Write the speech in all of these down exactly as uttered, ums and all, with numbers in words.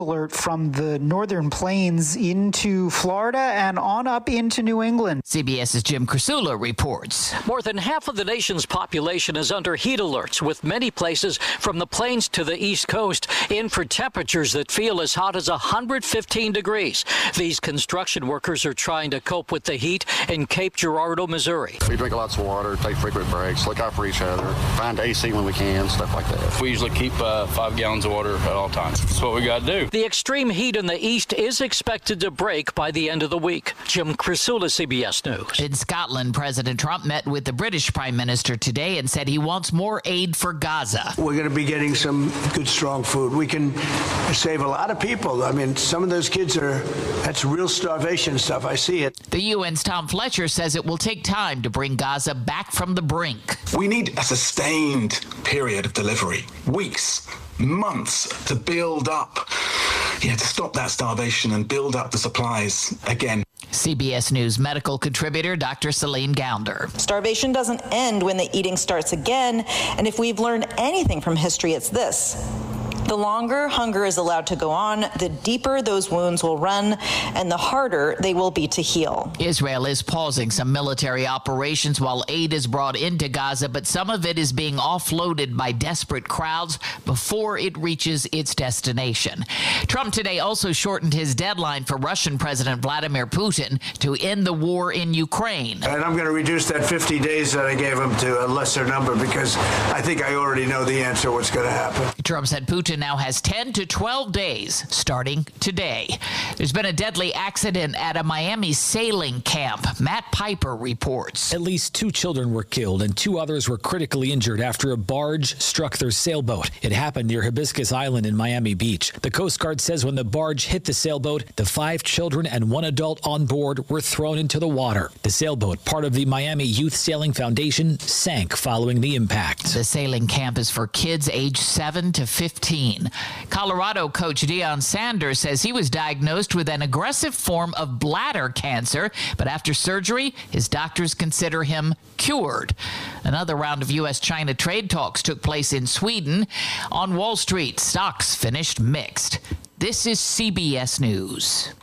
Alert from the northern plains into Florida and on up into New England. CBS's Jim Krasula reports. More than half of the nation's population is under heat alerts, with many places from the plains to the East Coast in for temperatures that feel as hot as one hundred fifteen degrees. These construction workers are trying to cope with the heat in Cape Girardeau, Missouri. We drink lots of water, take frequent breaks, look out for each other, find A C when we can, stuff like that. We usually keep uh, five gallons of water at all times. That's what we got to do. The extreme heat in the east is expected to break by the end of the week. Jim Krasula, C B S News. In Scotland, President Trump met with the British Prime Minister today and said he wants more aid for Gaza. We're going to be getting some good, strong food. We can save a lot of people. I mean, some of those kids are, that's real starvation stuff. I see it. The U N's Tom Fletcher says it will take time to bring Gaza back from the brink. We need a sustained period of delivery, weeks, months to build up, yeah, to stop that starvation and build up the supplies again. C B S News medical contributor Doctor Celine Gounder. Starvation doesn't end when the eating starts again, and if we've learned anything from history, it's this. The longer hunger is allowed to go on, the deeper those wounds will run and the harder they will be to heal. Israel is pausing some military operations while aid is brought into Gaza, but some of it is being offloaded by desperate crowds before it reaches its destination. Trump today also shortened his deadline for Russian President Vladimir Putin to end the war in Ukraine. And I'm going to reduce that fifty days that I gave him to a lesser number because I think I already know the answer what's going to happen. Trump said Putin now has ten to twelve days starting today. There's been a deadly accident at a Miami sailing camp. Matt Piper reports. At least two children were killed and two others were critically injured after a barge struck their sailboat. It happened near Hibiscus Island in Miami Beach. The Coast Guard says when the barge hit the sailboat, the five children and one adult on board were thrown into the water. The sailboat, part of the Miami Youth Sailing Foundation, sank following the impact. The sailing camp is for kids age seven to fifteen. Colorado coach Deion Sanders says he was diagnosed with an aggressive form of bladder cancer, but after surgery, his doctors consider him cured. Another round of U S China trade talks took place in Sweden. On Wall Street, stocks finished mixed. This is C B S News.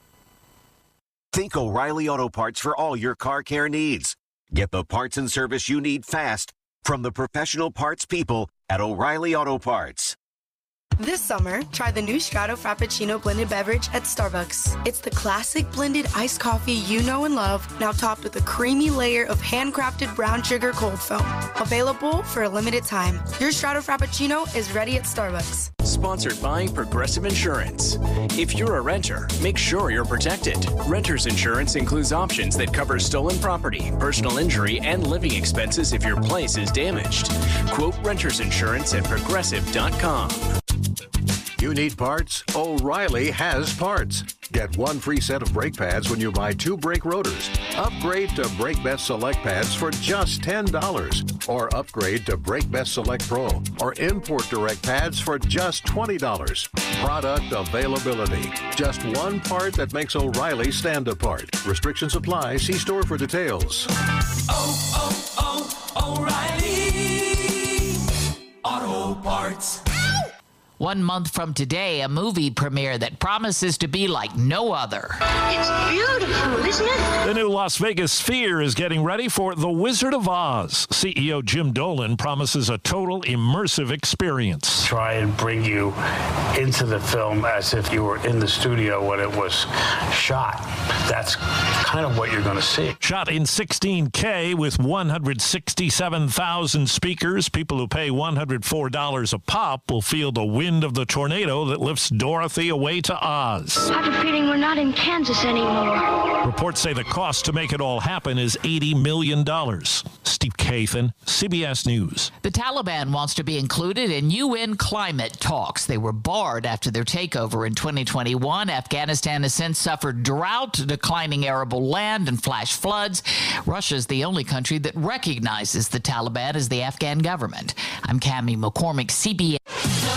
Think O'Reilly Auto Parts for all your car care needs. Get the parts and service you need fast from the professional parts people at O'Reilly Auto Parts. This summer, try the new Strato Frappuccino blended beverage at Starbucks. It's the classic blended iced coffee you know and love, now topped with a creamy layer of handcrafted brown sugar cold foam. Available for a limited time. Your Strato Frappuccino is ready at Starbucks. Sponsored by Progressive Insurance. If you're a renter, make sure you're protected. Renter's insurance includes options that cover stolen property, personal injury, and living expenses if your place is damaged. Quote renter's insurance at progressive dot com. You need parts? O'Reilly has parts. Get one free set of brake pads when you buy two brake rotors. Upgrade to Brake Best Select pads for just ten dollars. Or upgrade to Brake Best Select Pro or Import Direct pads for just twenty dollars. Product availability. Just one part that makes O'Reilly stand apart. Restrictions apply. See store for details. Oh, oh, oh, O'Reilly Auto Parts. One month from today, a movie premiere that promises to be like no other. It's beautiful, isn't it? The new Las Vegas Sphere is getting ready for The Wizard of Oz. C E O Jim Dolan promises a total immersive experience. Try and bring you into the film as if you were in the studio when it was shot. That's kind of what you're going to see. Shot in sixteen K with one hundred sixty-seven thousand speakers, people who pay one hundred four dollars a pop will feel the wind of the tornado that lifts Dorothy away to Oz. I have a feeling we're not in Kansas anymore. Reports say the cost to make it all happen is eighty million dollars. Steve Kathan, C B S News. The Taliban wants to be included in U N climate talks. They were barred after their takeover in twenty twenty-one. Afghanistan has since suffered drought, declining arable land, and flash floods. Russia is the only country that recognizes the Taliban as the Afghan government. I'm Cammie McCormick, C B S.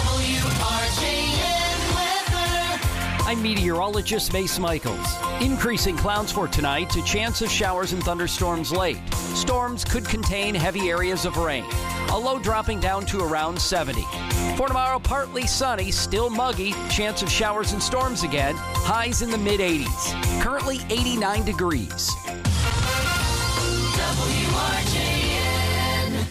I'm meteorologist Mace Michaels. Increasing clouds for tonight, a chance of showers and thunderstorms late. Storms could contain heavy areas of rain. A low dropping down to around seventy. For For tomorrow, partly sunny, still muggy, chance of showers and storms again. Highs in the mid eighties. Currently eighty-nine degrees. W R J N.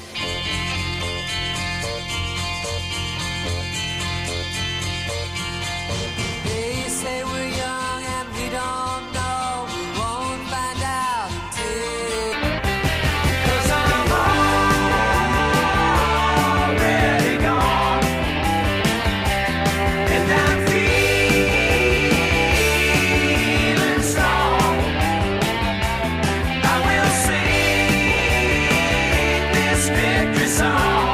They say we're young and we don't know. We won't find out until. 'Cause I'm already gone. And I'm feeling strong. I will sing this victory song.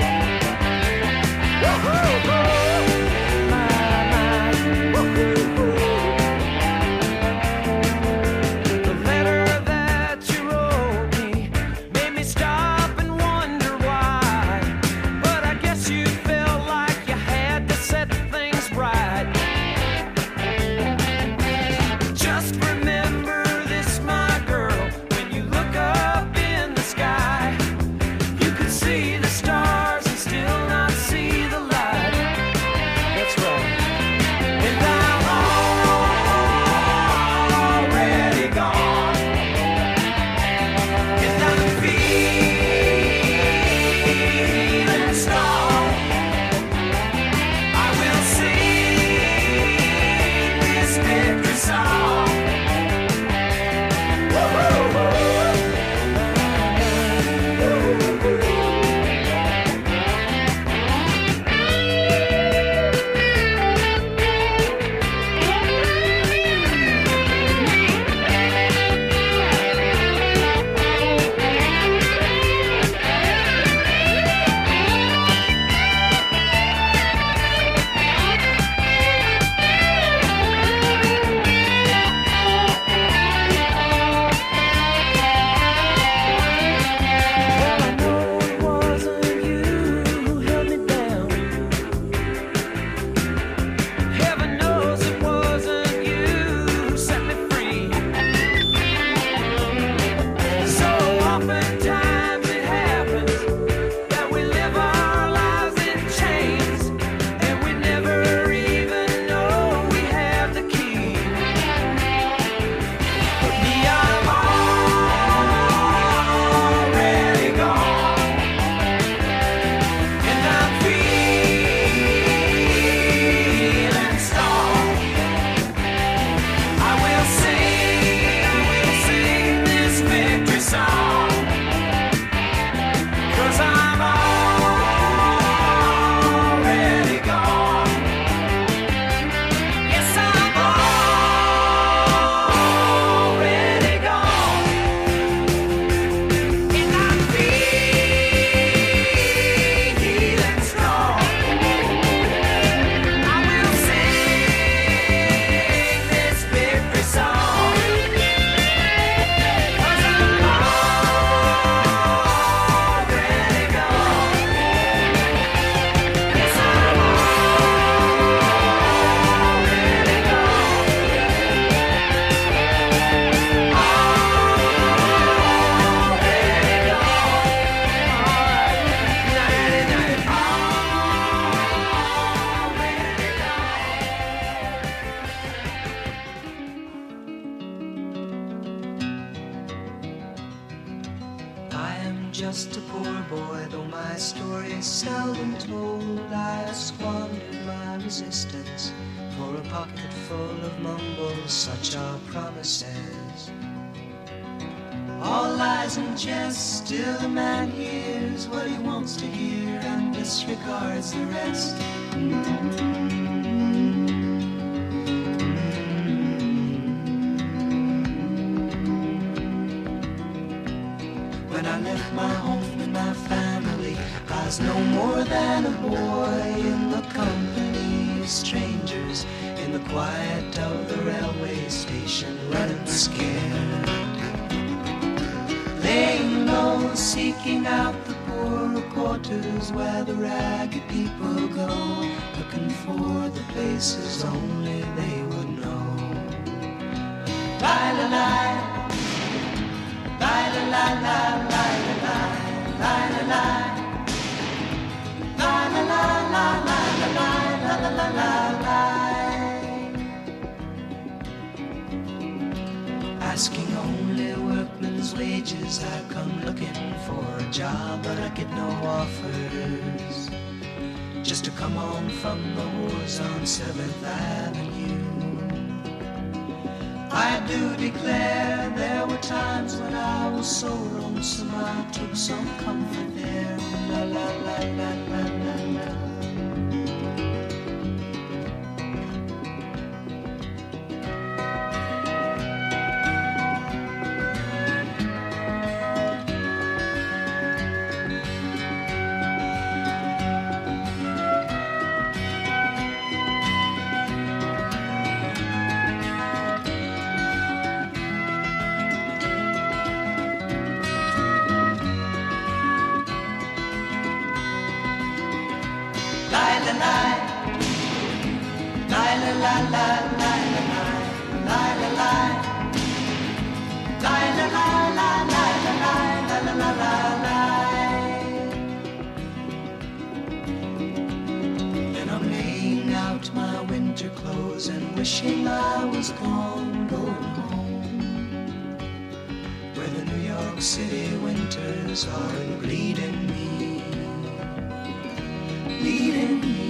The letter that you wrote me made me stop and wonder why. But I guess you felt like you had to set things right. Just remember this, my girl, when you look up in the sky, you can see the stars and still not see the light. That's right. And I'm already gone. And I'm feeling strong. I will sing this victory song. Heaven knows it wasn't you who set me free. So oftentimes it happens that we live our lives in chains, and we never even know we have the key. But me, I'm already gone, and I'm feeling strong. I will sing, I will sing this victory song. 'Cause I'm already gone. Yes, I'm already gone. And I'm feeling strong. I will sing this victory song. 'Cause I'm already gone. Yes, I'm already gone. Already gone. All right. Nighty night. Already I am just a poor boy, though my story is seldom told. I have squandered my resistance for a pocket full of mumbles, such are promises. All lies and jest, still a man hears what he wants to hear and disregards the rest. When I left my home and my family, I was no more than a boy in the company of strangers, in the quiet of the railway station, running scared. Laying low, seeking out the poorer quarters where the ragged people go, looking for the places only they would know. La la la. La la la la la la la la la la la la la la. asking only workman's wages. I come looking for a job, but I get no offers. Just to come on from the wars on seventh Avenue. I do declare there were times when I was so lonesome I took some comfort there. La la la la la la la. Then I'm laying out my winter clothes and wishing I was gone, going home, where the New York City winters are bleeding me, bleeding me.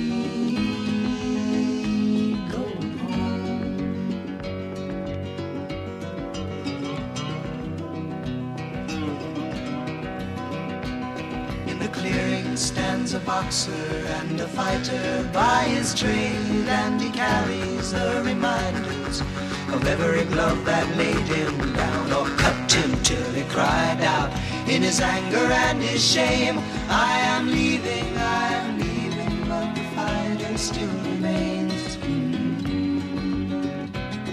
Stands a boxer and a fighter by his trade, and he carries the reminders of every glove that laid him down or cut him till he cried out in his anger and his shame, I am leaving, I am leaving, but the fighter still remains. Mm.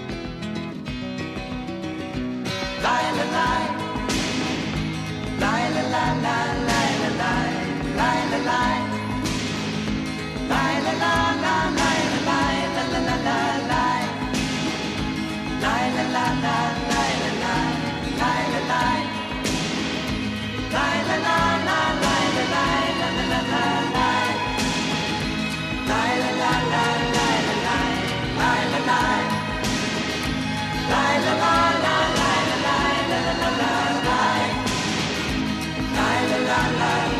Lie, la, lie. Lie, la, la, la, lie, la, lie. Lie, la, lie. Lie, la, la, la, lie, la, lie, la, la, la, la, lie. Lie, la, la, la, lie, la, lie, lie, la, lie. Lie, la, la, la, lie, la, lie, la, la, la, la, lie. Lie, la, la, la, lie, la, lie, lie, la, lie. Lie, la, la, la, lie, la, lie, la, la, la, la, lie. Lie, la, la, la, lie.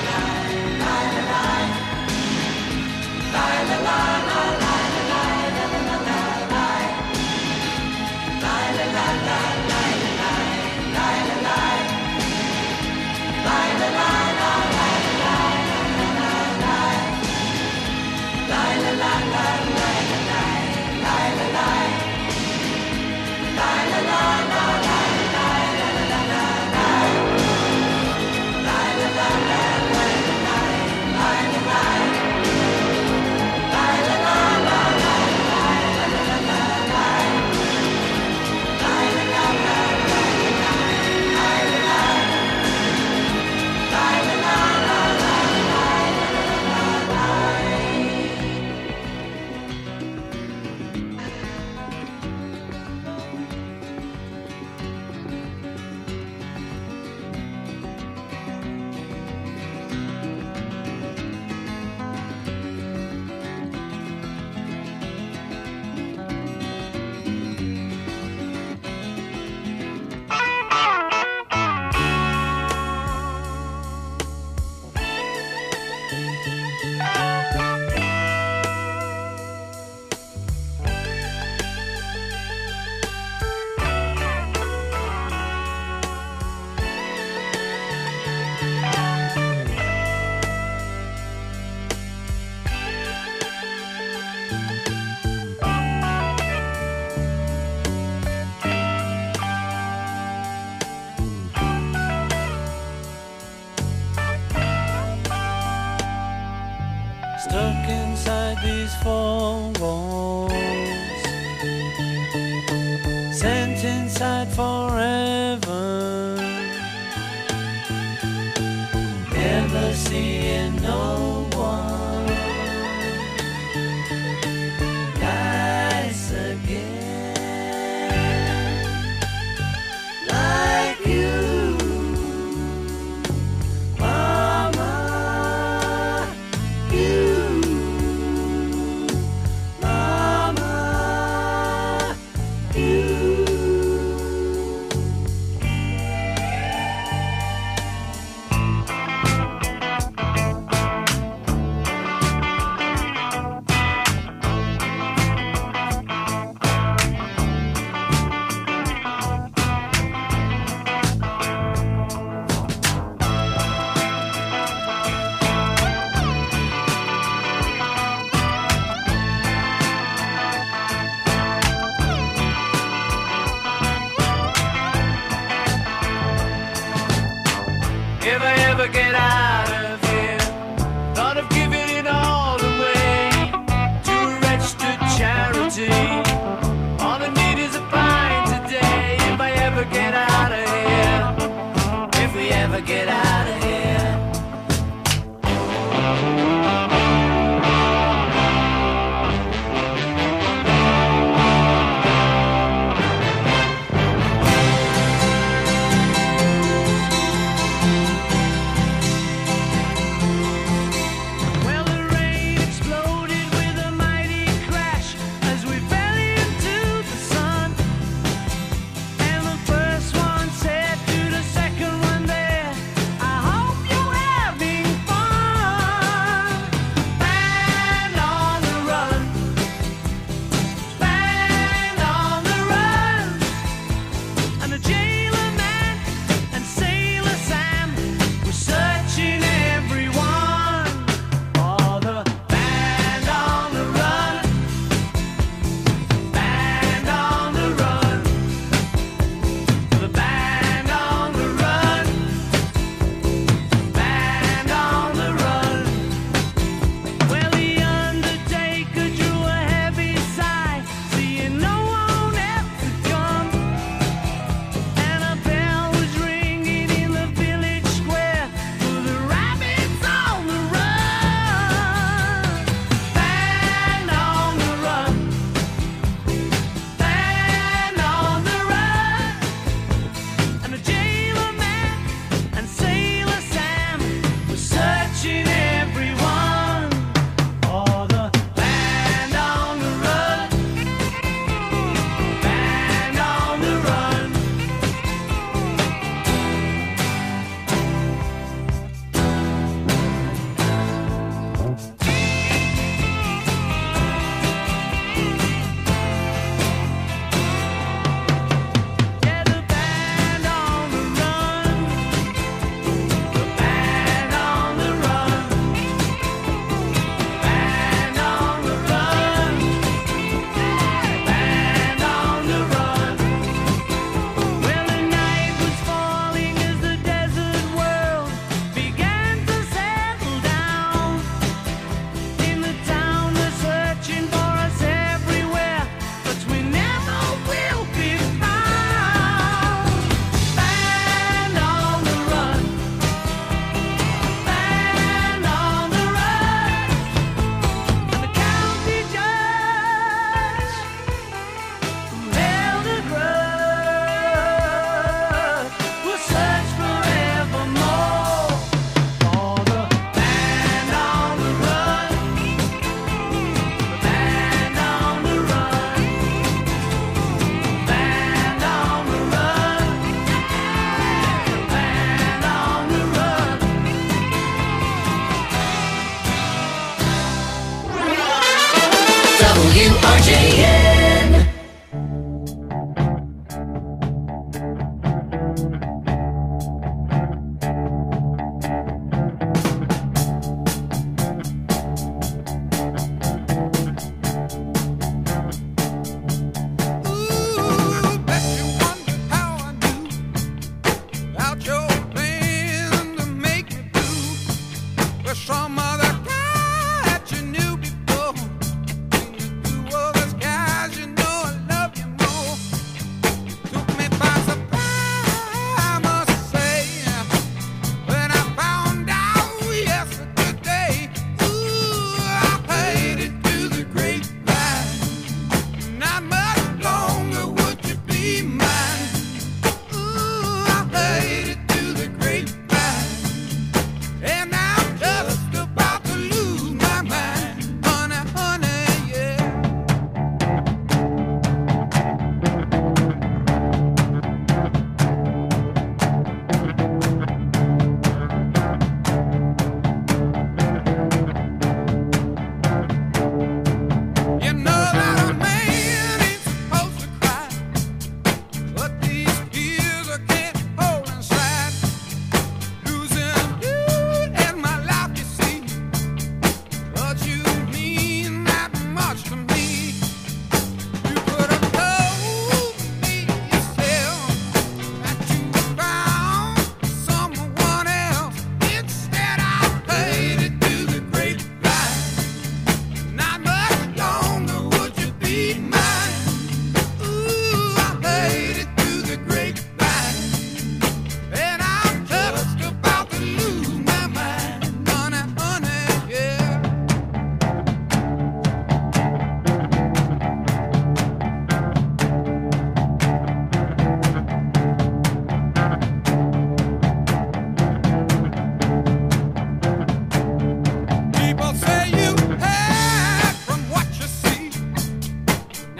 Stuck inside these four walls, sent inside forever, never seeing no one nice again like you. You be mine. Ooh, I heard it through the grapevine, and I'm just about to lose my mind. Honey, honey, yeah. People say you have from what you see.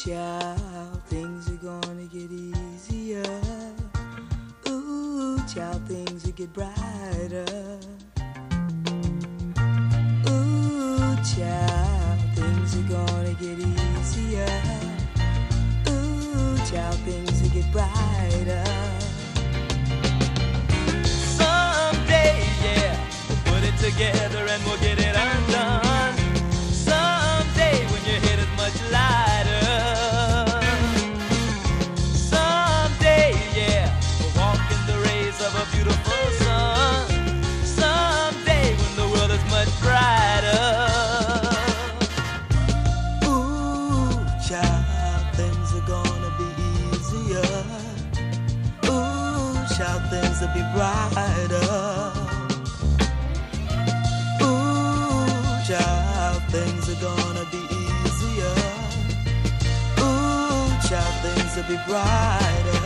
child, things are gonna get easier. Ooh, child, things will get brighter. Ooh, child, things are gonna get easier. Ooh, child, things will get brighter. Someday, yeah, we'll put it together and we'll get it undone. Someday when your head is much lighter. Someday, yeah, we'll walk in the rays of a beautiful sun. Someday when the world is much brighter. Ooh, child, things are gonna be easier. Ooh, child, things will be brighter. Ooh, child, things are gonna be easier. Ooh, child, things will be brighter.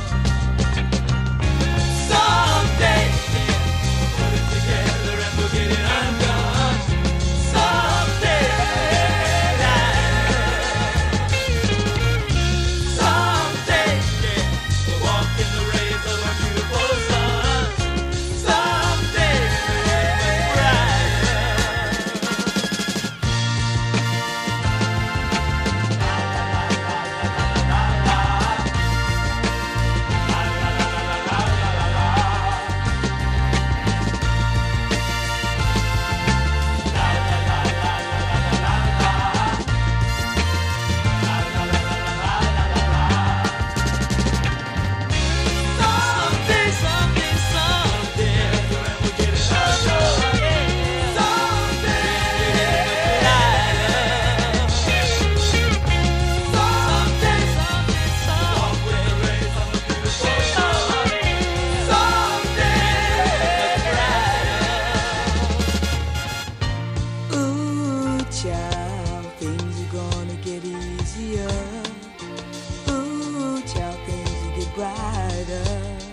Someday, yeah, we'll put it together and we'll get it undone. Someday, someday, yeah, we'll walk in the rays of a beautiful sun. Someday, much brighter. Someday, someday, someday, we'll get it undone. Someday, someday, someday, someday, rays of a beautiful sun. Someday, Ooh, child, things are gonna get easier. Ooh, child, things will get brighter.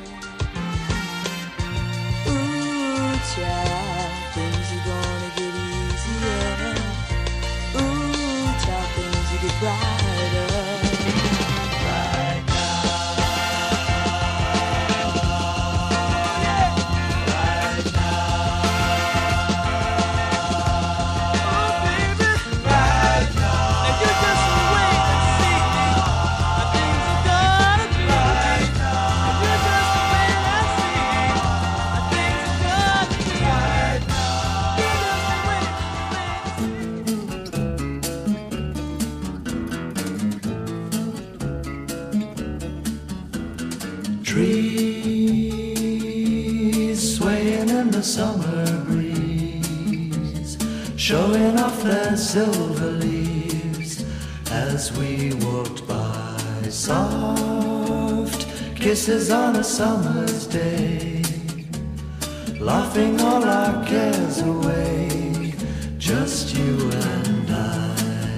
Ooh, child, things are gonna get easier. Ooh, child, things will get brighter. Right Trees swaying in the summer breeze, showing off their silver leaves as we walked by. Soft kisses on a summer's day, laughing all our cares away, just you and I.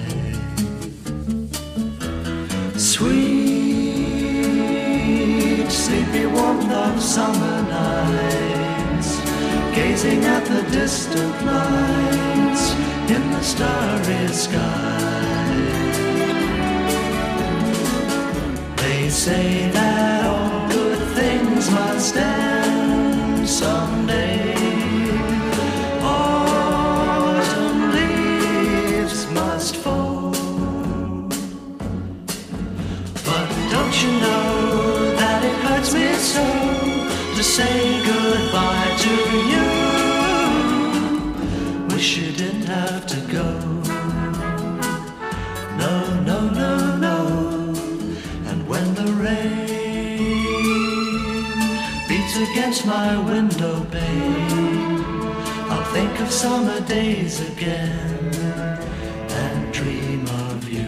Sweet, sleepy warmth of summer nights, gazing at the distant lights in the starry sky. They say that all good things must end someday. Autumn leaves must fall. But don't you know that it hurts me so to say goodbye to you? Wish you didn't have to go. No, no, no, no. And when the rain beats against my window pane, I'll think of summer days again and dream of you.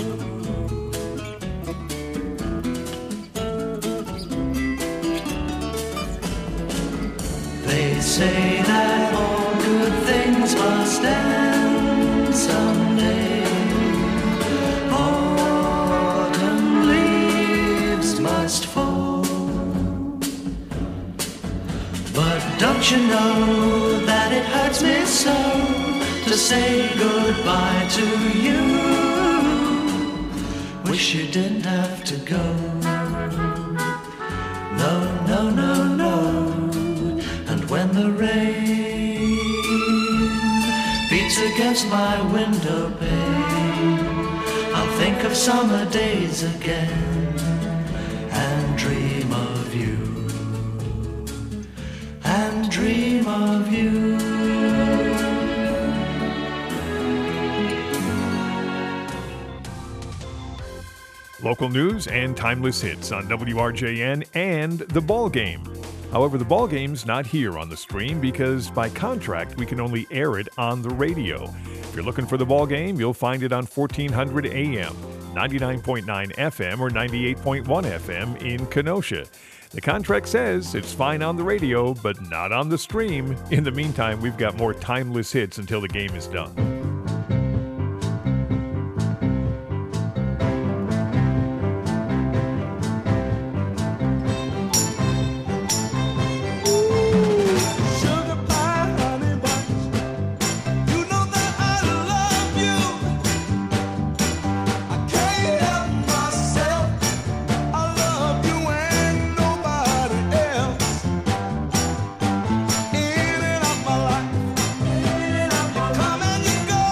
They say that all good things must end someday. Autumn leaves must fall. But don't you know that it hurts me so to say goodbye to you? wish you didn't have to go. No, no, no, no. And when the rain beats against my window pane, I'll think of summer days again and dream of you, and dream of you. Local news and timeless hits on W R J N and The Ball Game. However, The Ball Game's not here on the stream because by contract we can only air it on the radio. If you're looking for The Ball Game, you'll find it on fourteen hundred A M, ninety-nine point nine F M, or ninety-eight point one F M in Kenosha. The contract says it's fine on the radio, but not on the stream. In the meantime, we've got more timeless hits until the game is done. Come and you go.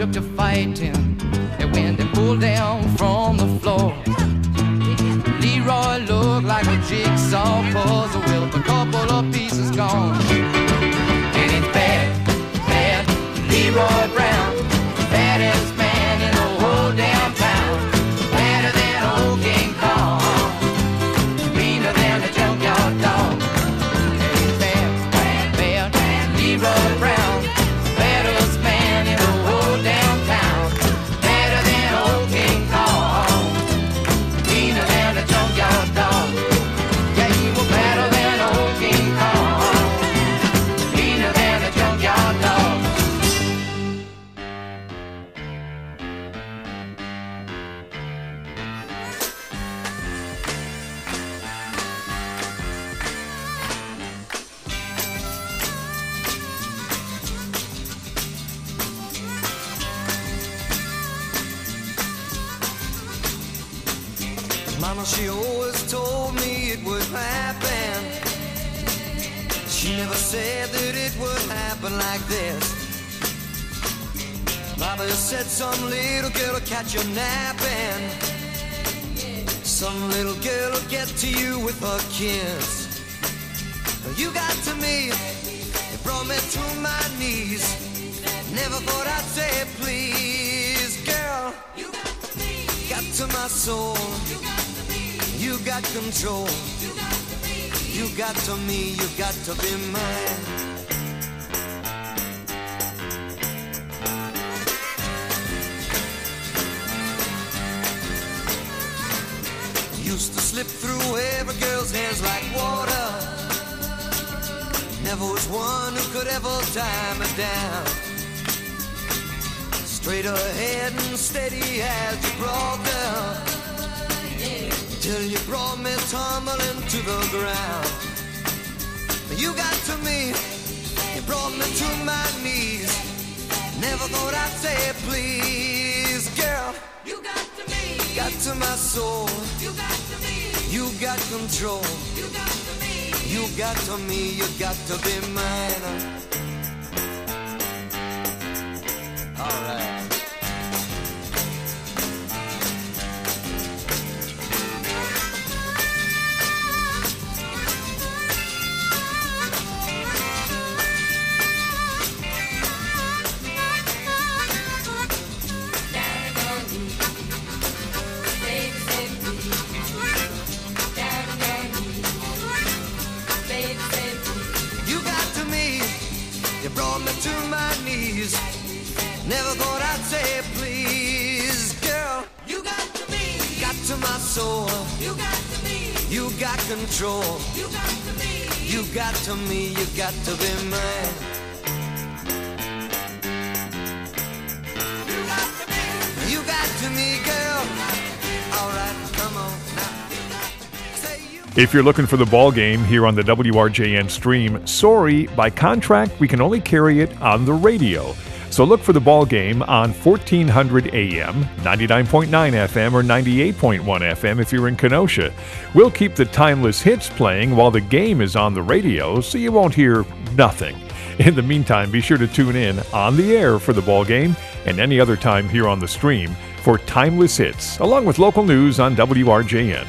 up to fighting. And when they pulled down from the floor, Leroy looked like a jigsaw puzzle with a couple of pieces gone. And it's bad, bad Leroy Brown, baddest man in the whole damn town. Better than old King Kong, meaner than a junkyard dog. And it's bad, bad, bad Leroy Brown, baddest man in the whole damn town. Better than old King Kong, meaner than a junkyard dog. Yeah, he was better than old King Kong, meaner than a junkyard dog. Mama, she always told me it would happen. She never said that it would happen like this. Baba said some little girl will catch you napping. Some little girl will get to you with her kiss. You got to me, it brought me to my knees. Never thought I'd say please, girl. You got to me, got to my soul. You got to me, you got control. You got to me, you got to me, you got to be mine. Used to slip through every girl's hands like water. Never was one who could ever tie me down. Straight ahead and steady as you brought down, till you brought me tumbling to the ground. You got to me, you brought me to my knees. Never thought I'd say please, girl. You got to me, got to my soul. You got to me, you got control. You got to me, you got to me, you got to be mine. All right. Brought me to my knees. Never thought I'd say please, girl. You got to me, got to my soul. You got to me, you got control. You got to me, you got to me, you got to be mine. You got to me, you got to me, girl. All right, come on now. If you're looking for the ball game here on the W R J N stream, sorry, by contract, we can only carry it on the radio. So look for the ball game on fourteen hundred A M, ninety-nine point nine F M, or ninety-eight point one F M if you're in Kenosha. We'll keep the timeless hits playing while the game is on the radio, so you won't hear nothing. In the meantime, be sure to tune in on the air for the ball game and any other time here on the stream for timeless hits, along with local news on W R J N.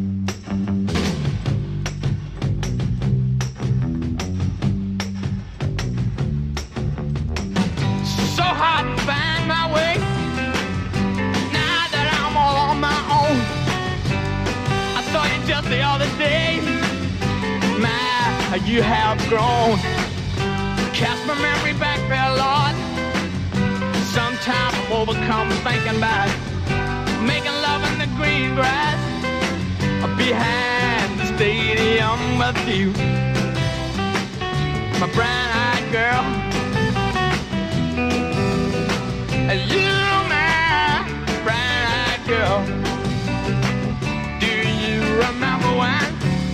So hard to find my way now that I'm all on my own. I saw you just the other day. My, how you have grown. Cast my memory back there, Lord. Sometimes I'm overcome thinking about making love in the green grass behind the stadium with you, my brown-eyed girl. You, my brown-eyed girl. Do you remember when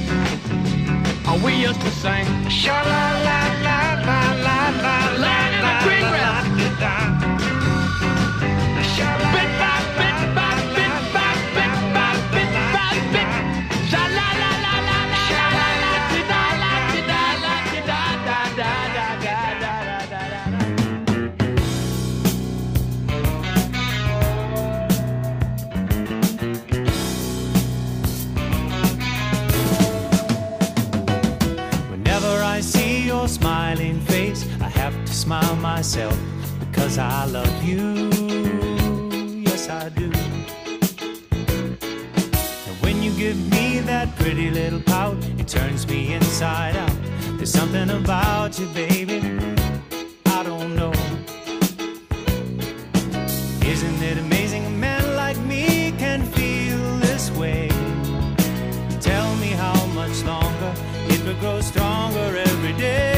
we used to sing sha-la-la-la-la-la-la, land in the green grass? Bit by bit by bit by bit by bit by bit. Sha-la-la-la-la-la-la-la, da-da-da-da-da-da-da-da-da-da-da-da-da. Whenever I see your smile, smile myself because I love you. Yes, I do. And when you give me that pretty little pout, it turns me inside out. There's something about you, baby, I don't know. Isn't it amazing a man like me can feel this way? Tell me how much longer it will grow stronger every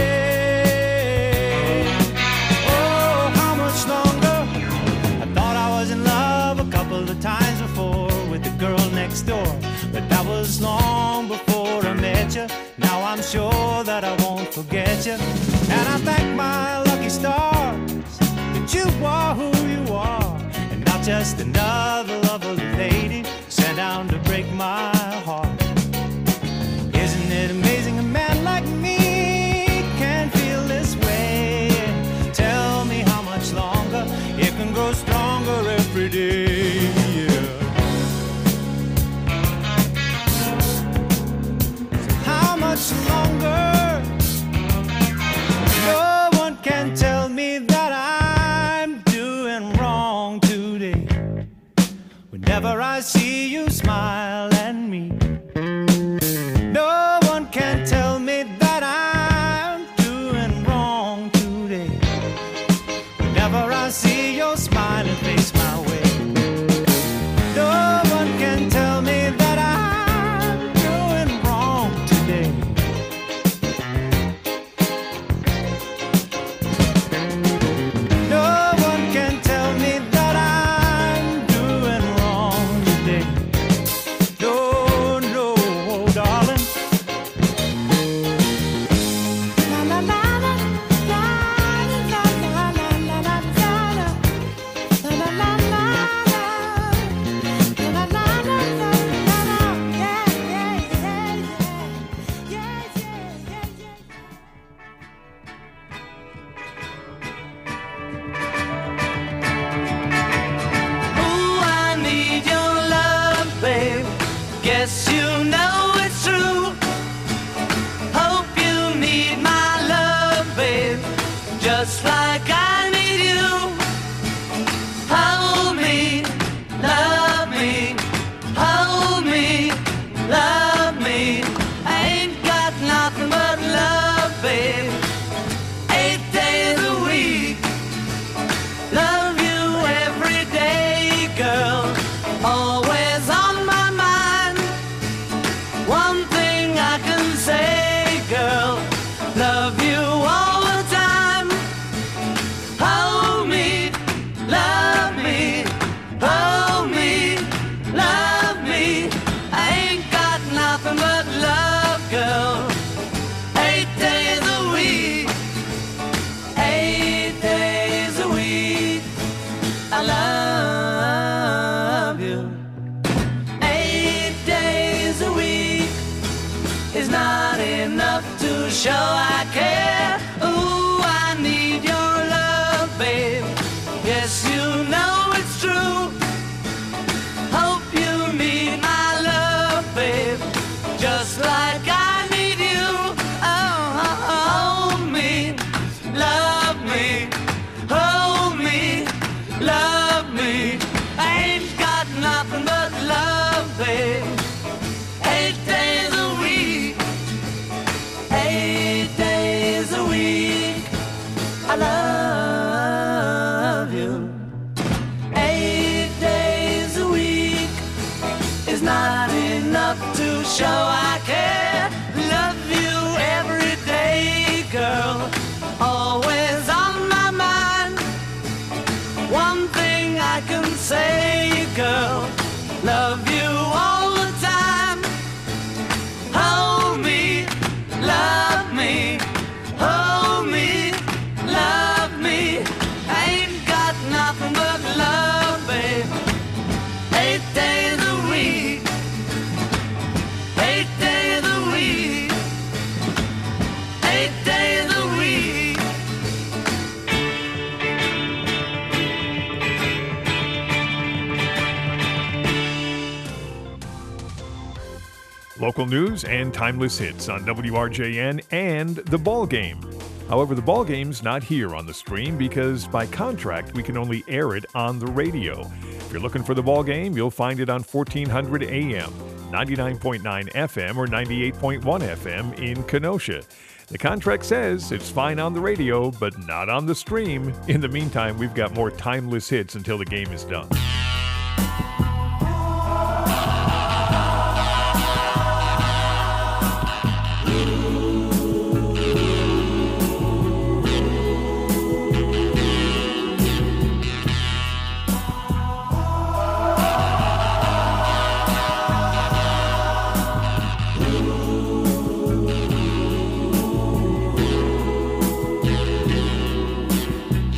day. Oh, how much longer? I thought I was in love a couple of times before with the girl next door, but that was long before I met you. Now I'm sure that I won't forget you, and I thank my lucky stars that you are who you are, and not just another lovely lady sent down to break my heart. Isn't it amazing a man like me can feel this way? Tell me how much longer it can grow stronger every day. Yeah. How much longer? No one can tell me that I'm doing wrong today. Whenever I see you smile at me, no one can tell me that I'm doing wrong today. Whenever I see your smiling face my way, no one can tell me that I'm doing wrong today. No one can tell me that I'm doing wrong today. No, no, darling. Ooh, I need your love, babe. Guess you know it's true. Hope you need my love, babe, just like I need you. Hold me, love me, hold me, love me. I ain't got nothing but love, babe. Eight days a week. Love you every day, girl. Always on my mind. One thing I can say, girl. Love you all the time. Hold me, love me, hold me, love me. I ain't got nothing but love, girl. Eight days a week. Eight days a week. I love you. Eight days a week is not enough to show I care. Ooh, I need your love, babe. Yes, you know it's true. Hope you need my love, babe, just like I need you. Oh, hold me, love me, hold me, love me. I ain't got nothing but love, babe. Eight days a week, eight days a week. I love you. Eight days a week is not enough to show I care. Love you every day, girl. Always on my mind. One thing I can say, girl. Love you all the time. Hold me, love me, hold me, love me. I ain't got nothing but love, babe. Eight days a week. Eight days a week. Eight days a week. Local news and timeless hits on W R J N and The Ball Game. However, the ball game's not here on the stream because by contract we can only air it on the radio. If you're looking for the ball game, you'll find it on fourteen hundred A M, ninety-nine point nine F M, or ninety-eight point one F M in Kenosha. The contract says it's fine on the radio, but not on the stream. In the meantime, we've got more timeless hits until the game is done.